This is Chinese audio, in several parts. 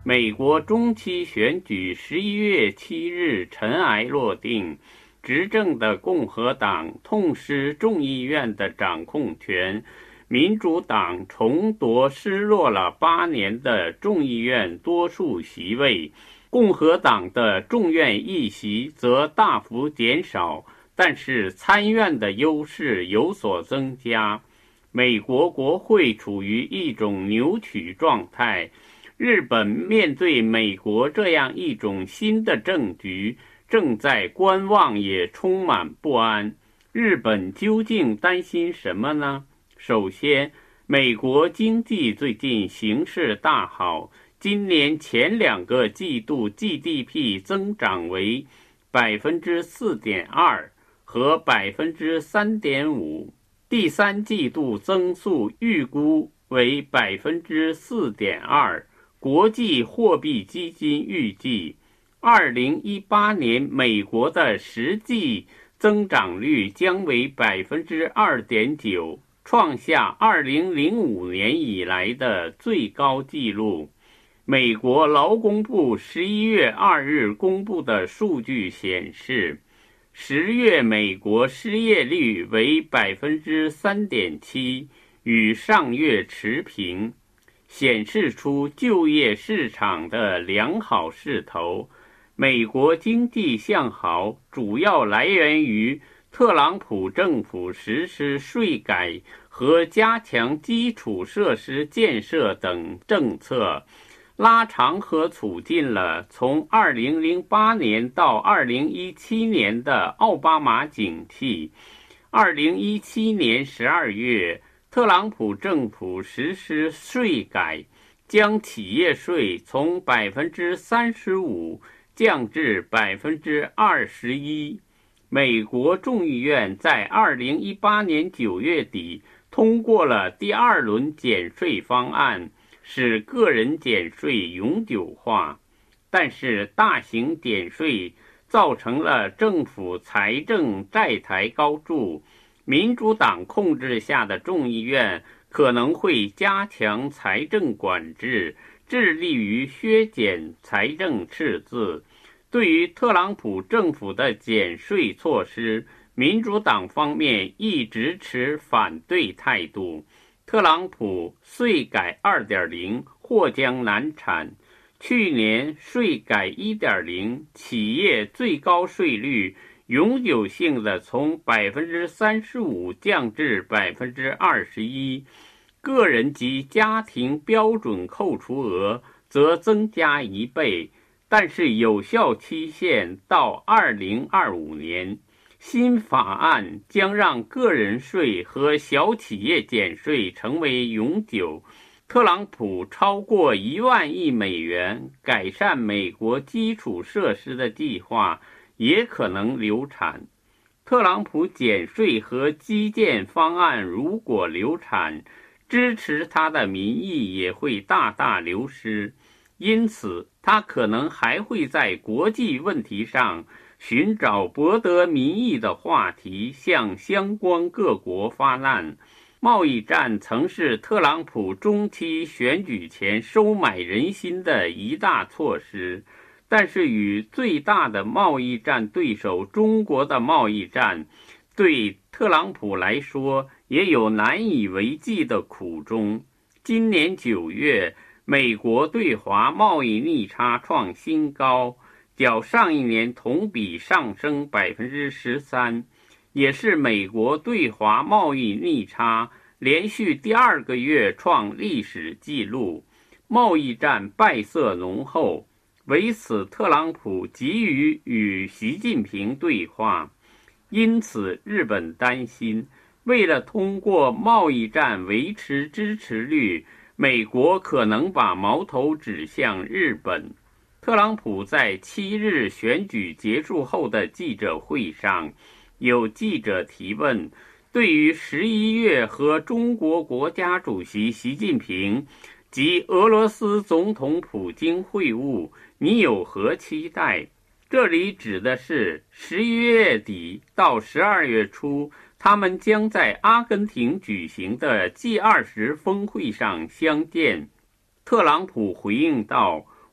美国中期选举11月7日尘埃落定，执政的共和党痛失众议院的掌控权，民主党重夺失落了8年的众议院多数席位，共和党的众院议席则大幅减少，但是参院的优势有所增加。美国国会处于一种扭曲状态，日本面对美国这样一种新的政局，正在观望也充满不安。日本究竟担心什么呢？首先，美国经济最近形势大好，今年前2个季度 GDP 增长为 4.2% 和 3.5%， 第3季度增速预估为 4.2%。 国际货币基金预计2018年美国的实际增长率将为 2.9%， 创下2005年以来的最高纪录。美国劳工部11月2日公布的数据显示，10月美国失业率为 3.7%， 与上月持平，显示出就业市场的良好势头。美国经济向好主要来源于特朗普政府实施税改和加强基础设施建设等政策，拉长和促进了从2008年到2017年的奥巴马景气。2017年12月，特朗普政府实施税改，将企业税从 35% 降至 21%。 美国众议院在2018年9月底通过了第2轮减税方案，使个人减税永久化，但是大型减税造成了政府财政债台高筑，民主党控制下的众议院可能会加强财政管制，致力于削减财政赤字。对于特朗普政府的减税措施，民主党方面一直持反对态度。特朗普税改 2.0 或将难产，去年税改 1.0 企业最高税率永久性的从 35% 降至 21%， 个人及家庭标准扣除额则增加1倍，但是有效期限到2025年。新法案将让个人税和小企业减税成为永久。特朗普超过1万亿美元改善美国基础设施的计划也可能流产。特朗普减税和基建方案如果流产，支持他的民意也会大大流失，因此他可能还会在国际问题上寻找博得民意的话题，向相关各国发难。贸易战曾是特朗普中期选举前收买人心的一大措施，但是与最大的贸易战对手中国的贸易战，对特朗普来说也有难以为继的苦衷。今年9月，美国对华贸易逆差创新高，较上一年同比上升 13%， 也是美国对华贸易逆差连续第2个月创历史纪录，贸易战败色浓厚。为此，特朗普急于与习近平对话，因此日本担心，为了通过贸易战维持支持率，美国可能把矛头指向日本。特朗普在7日选举结束后的记者会上，有记者提问，对于11月和中国国家主席习近平及俄罗斯总统普京会晤，你有何期待？这里指的是11月底到12月初，他们将在阿根廷举行的 G20 峰会上相见。特朗普回应道，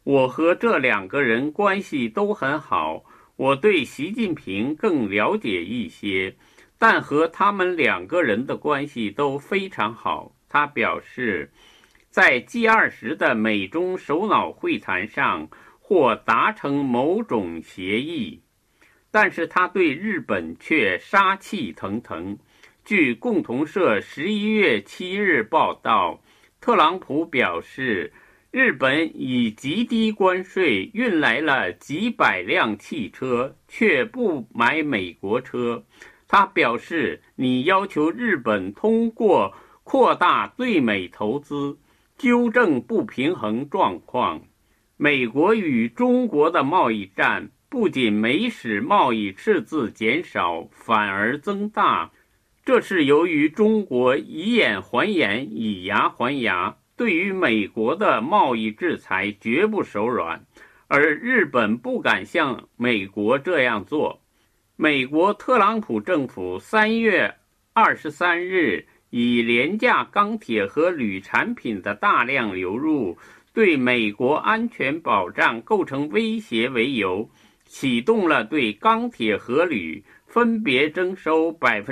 我和这2个人关系都很好，我对习近平更了解一些，但和他们2个人的关系都非常好。他表示，在 G20 的美中首脑会谈上或达成某种协议，但是他对日本却杀气腾腾。据共同社11月7日报道，特朗普表示，日本以极低关税运来了几百辆汽车，却不买美国车。他表示，你要求日本通过扩大对美投资，纠正不平衡状况。美国与中国的贸易战不仅没使贸易赤字减少，反而增大。这是由于中国以眼还眼，以牙还牙，对于美国的贸易制裁绝不手软，而日本不敢像美国这样做。美国特朗普政府3月23日以廉价钢铁和铝产品的大量流入对美国安全保障构成威胁为由，启动了对钢铁和铝分别征收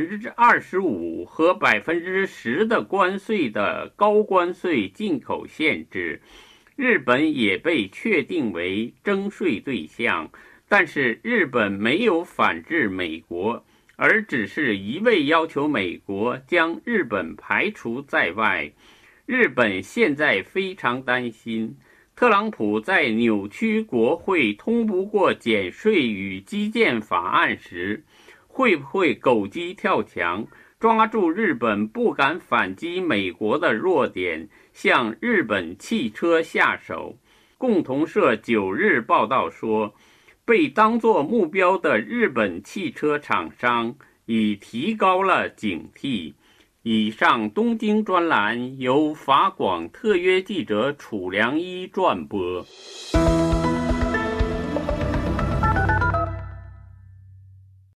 25% 和 10% 的关税的高关税进口限制。日本也被确定为征税对象，但是日本没有反制美国，而只是一味要求美国将日本排除在外。日本现在非常担心，特朗普在扭曲国会通不过减税与基建法案时，会不会狗急跳墙，抓住日本不敢反击美国的弱点，向日本汽车下手。共同社9日报道说，被当作目标的日本汽车厂商已提高了警惕。以上东京专栏由法广特约记者楚良一撰播。